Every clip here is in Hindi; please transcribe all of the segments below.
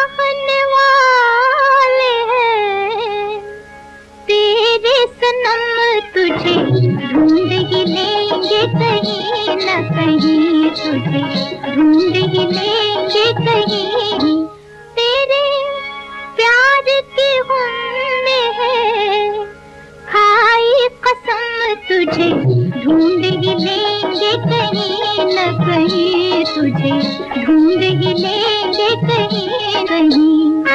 चाहने वाले हैं तेरे सनम, तुझे ढूंढ ही लेंगे कहीं न कहीं, तुझे ढूंढ ही लेंगे कहीं। तेरे प्यार की हमने है खाई कसम, तुझे ढूंढ ही लेंगे कहीं न कहीं, तुझे ढूंढ ही लेंगे कहीं कहीं।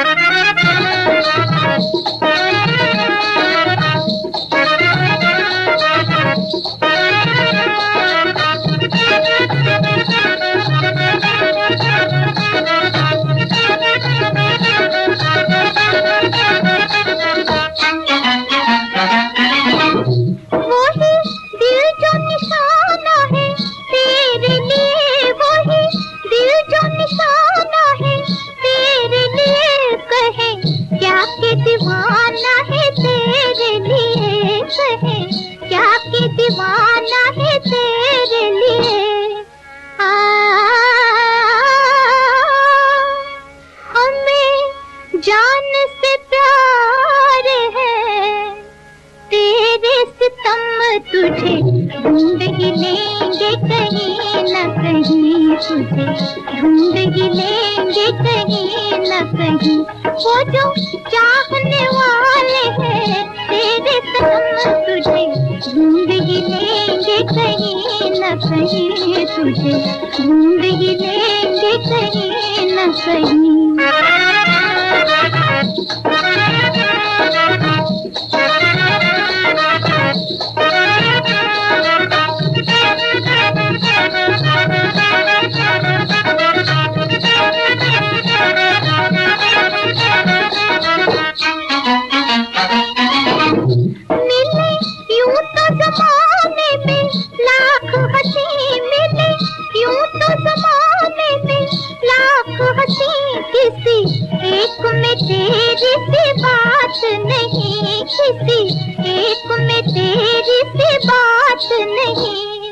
दीवाना है तेरे लिए कहे, क्या कि दीवाना है तेरे लिए। हमें जान से प्यार है तेरे सितम, तुझे ढूंढ ही लेंगे कहीं न कहीं, तुझे ढूंढ ही लेंगे कहीं न कहीं। वो जो चाहने वाले हैं तेरे सनम, तुझे ढूंढ ही लेंगे कहीं न कहीं, तुझे ढूंढ ही लेंगे कहीं न कहीं। किसी एक में तेरी सी बात नहीं, किसी एक में तेरी सी बात नहीं।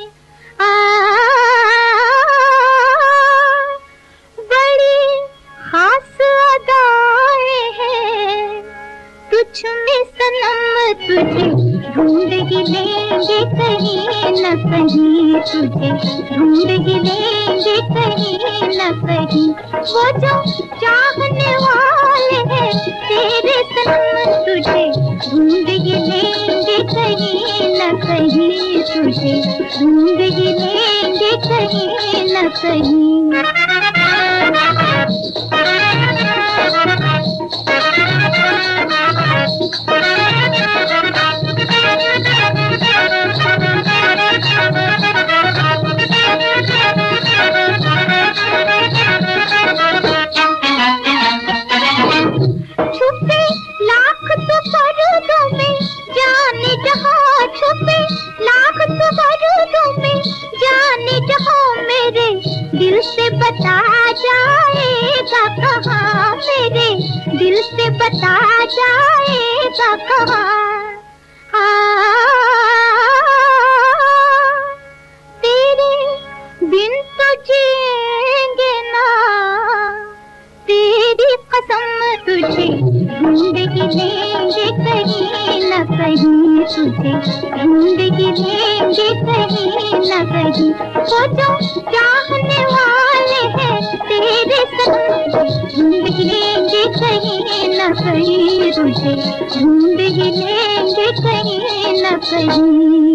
बड़ी खास अदाएं हैं तुझ में सनम, तुझे ढूंढ ही लेंगे कहीं न कहीं, तुझे ढूंढ ही लेंगे कहीं न कहीं। वो जो चाहने वाले हैं तेरे सनम, तुझे ढूंढ ही लेंगे कहीं न कहीं, तुझे ढूंढ ही लेंगे कहीं न कहीं। छुपे लाख तो पर्दों में जाने जहां, छुपे लाख तो पर्दों में जाने जहां, मेरे दिल से बता जाएगा कहाँ, मेरे दिल से बता जाएगा कहाँ। तेरे बिन तो जिएंगे ना तेरी कसम, तुझे ढूंढ ही लेंगे कहीं न कहीं, तुझे ढूंढ ही लेंगे कहीं न कहीं। वो जो चाहने वाले हैं तेरे सनम, ढूंढ ही लेंगे कहीं न कहीं, तुझे ढूंढ ही लेंगे कहीं न कहीं।